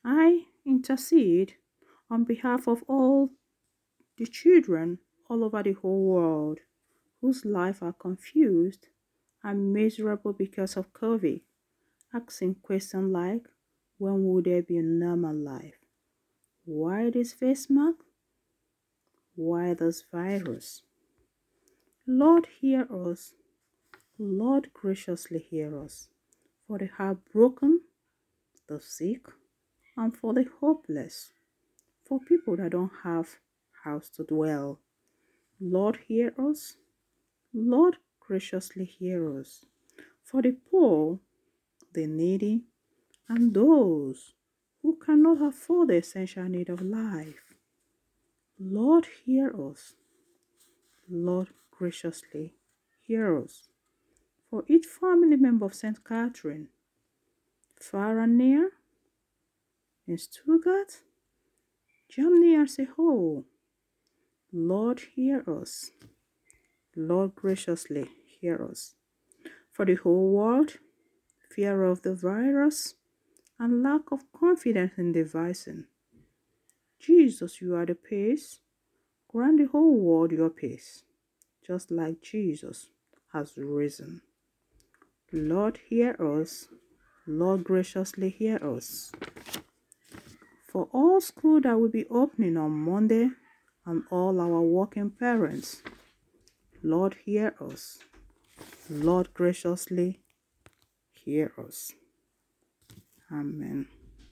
I intercede on behalf of all the children all over the whole world whose lives are confused and miserable because of COVID, asking questions like, when will there be a normal life? Why this face mask? Why this virus? Lord, hear us. Lord, graciously hear us. For the heartbroken, the sick, and for the hopeless, for people that don't have house to dwell. Lord, hear us. Lord, graciously hear us. For the poor, the needy, and those who cannot afford the essential need of life. Lord, hear us. Lord, graciously hear us. For each family member of St. Catherine, far and near, in Stuttgart, Germany as a whole, Lord, hear us. Lord, graciously hear us. For the whole world, fear of the virus and lack of confidence in the vaccine. Jesus, you are the peace. Grant the whole world your peace, just like Jesus has risen. Lord, hear us. Lord, graciously hear us. For all school that will be opening on Monday and all our working parents, Lord, hear us. Lord, graciously hear us. Amen.